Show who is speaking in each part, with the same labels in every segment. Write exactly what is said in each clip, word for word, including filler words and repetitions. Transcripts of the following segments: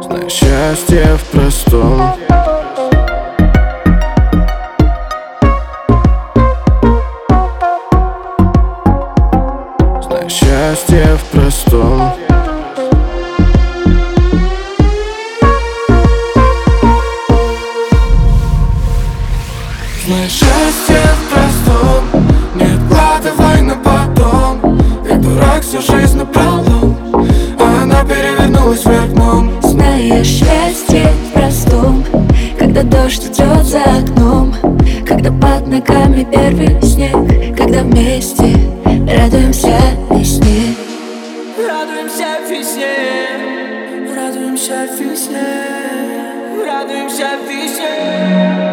Speaker 1: Знай счастье в простом. Знай счастье в простом. Знай счастье в простом. Не откладывай на потом. Как дурак всю жизнь напролом, а она перевернулась вверх дном.
Speaker 2: Знай счастье в простом. Когда дождь идет за окном, когда под ногами первый снег, когда вместе радуемся весне.
Speaker 3: Радуемся весне, радуемся весне, радуемся весне.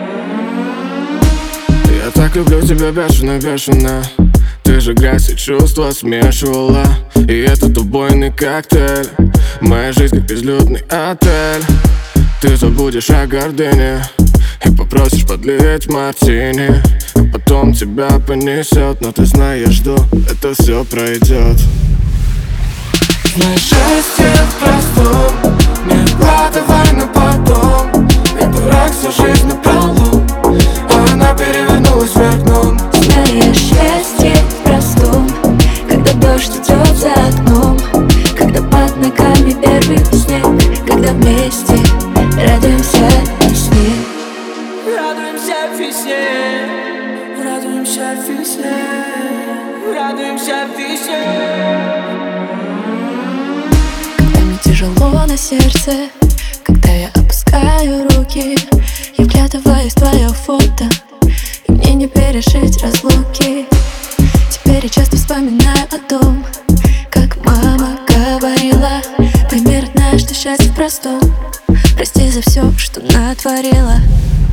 Speaker 1: Я так люблю тебя бешено, бешено. Ты же грязь и чувства смешивала, и этот убойный коктейль. Моя жизнь как безлюдный отель. Ты забудешь о гордыне и попросишь подлить мартини, а потом тебя понесет. Но ты знай, я жду, это все пройдет. Знай счастье в простом. Не откладывай на потом. Как дурак всю жизнь напролом, а она перевернулась вверх дном.
Speaker 2: Знай счастье в простом. Когда дождь идет за окном, когда под ногами первый снег, когда вместе радуемся весне.
Speaker 3: Радуемся весне, радуемся весне, радуемся весне.
Speaker 2: Когда мне тяжело на сердце, когда я опускаю руки, я вглядываюсь в твое фото, и мне не пережить разлуки. Теперь я часто вспоминаю о том, как мама говорила: пойми, родная, что счастье в простом. Прости за все, что натворила.